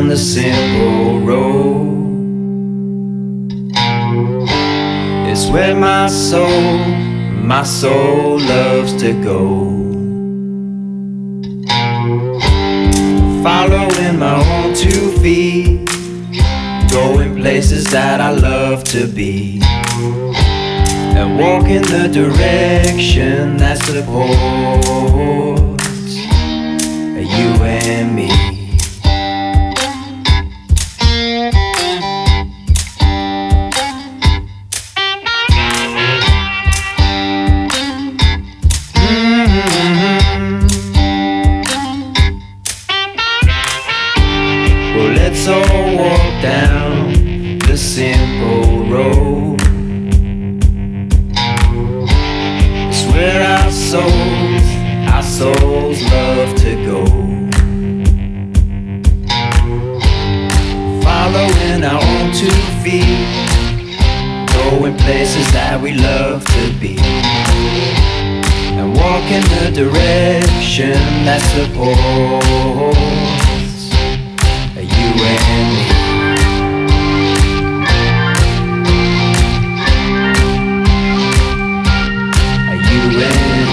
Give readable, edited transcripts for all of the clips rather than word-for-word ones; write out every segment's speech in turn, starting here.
down the simple road. It's where my soul loves to go. Following my own 2 feet, going places that I love to be, and walk in the direction that supports you and me. Well, let's all walk down the simple road. It's where our souls love to go. Following our own 2 feet, going places that we love to be, and walk in the direction that supports you and me. You and me.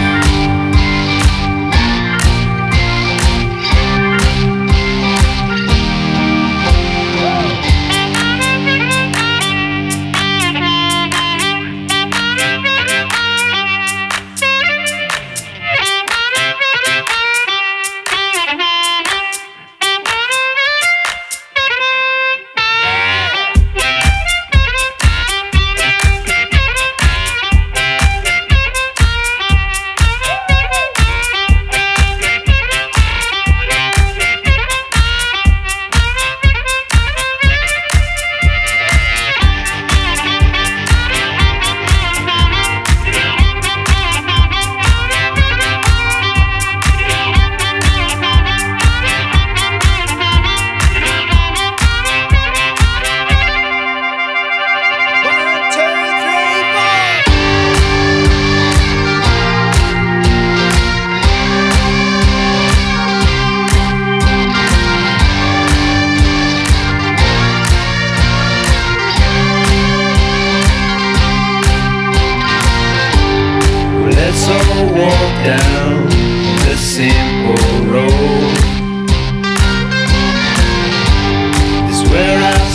Let's all walk down the simple road. It's where our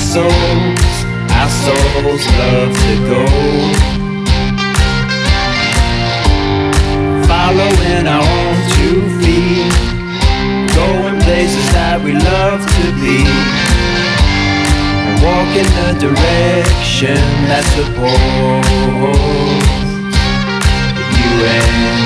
souls love to go. Following our own 2 feet, going places that we love to be, and walk in the direction that supports you and me.